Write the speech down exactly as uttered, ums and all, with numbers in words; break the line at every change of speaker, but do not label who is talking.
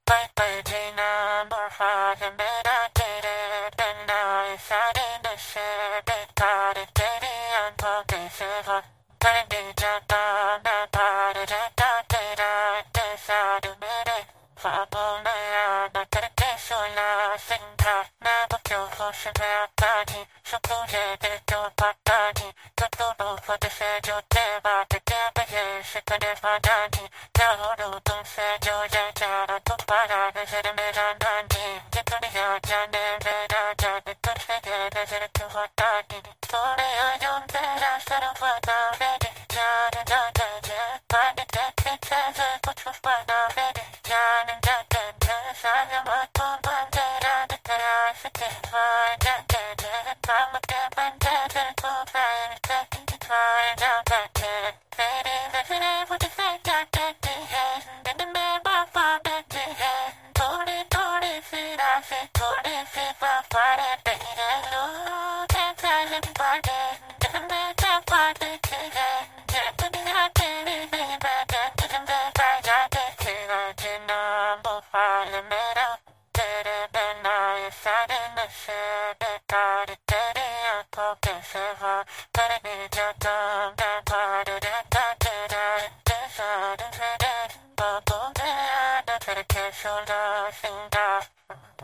Bye bye number five and better did it and I sat in the shed and got it daily and probably silver. Candy jata na para jata tera desa de mere. Fabo na ya na terke sola sinta na bakyo foshe pe atati. Shukuje de to patati. Toto no fote se jo te ba te te pe ye shikade fatati. Jahoro tum se jo ja jara tu para de se de me jandanti. Jitani ya jane de da jane tu se de de se tu fatati. Tore ya jon te ra se do fatati. Jane jane jane pane te te te se putu fatati. Jane jane jane sa ya ma tu pante ra de te ra se te fatati. Jane pama te pante te tu fatati. Te te fatati. Fade in the city for the fake that they had. And the man by far that they had. Tony, Tony, feet, I said, Tony, feet, for party, they had. Oh, ten thousand party. The man that party, they had. Yeah, to the hot baby, baby, back at the man by that they had. The number five, the middle. Did it, and I sat in the shed. They got it, did it, I poked the silver. But it needs a dumb, that party, that bubble, the shoulder, finger.